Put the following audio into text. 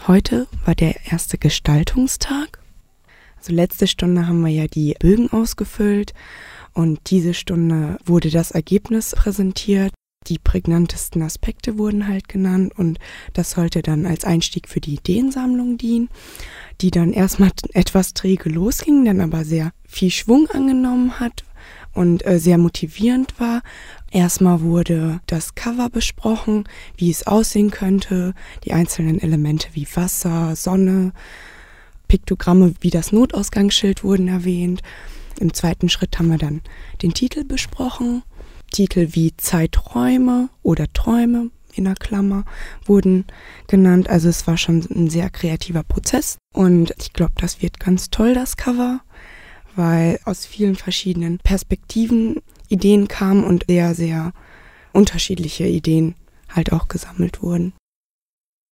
Heute war der erste Gestaltungstag. Also letzte Stunde haben wir ja die Bögen ausgefüllt und diese Stunde wurde das Ergebnis präsentiert. Die prägnantesten Aspekte wurden halt genannt und das sollte dann als Einstieg für die Ideensammlung dienen, die dann erstmal etwas träge losging, dann aber sehr viel Schwung angenommen hat und sehr motivierend war. Erstmal wurde das Cover besprochen, wie es aussehen könnte, die einzelnen Elemente wie Wasser, Sonne, Piktogramme wie das Notausgangsschild wurden erwähnt. Im zweiten Schritt haben wir dann den Titel besprochen. Titel wie Zeiträume oder Träume in der Klammer wurden genannt. Also es war schon ein sehr kreativer Prozess und ich glaube, das wird ganz toll, das Cover, weil aus vielen verschiedenen Perspektiven Ideen kamen und sehr, sehr unterschiedliche Ideen halt auch gesammelt wurden.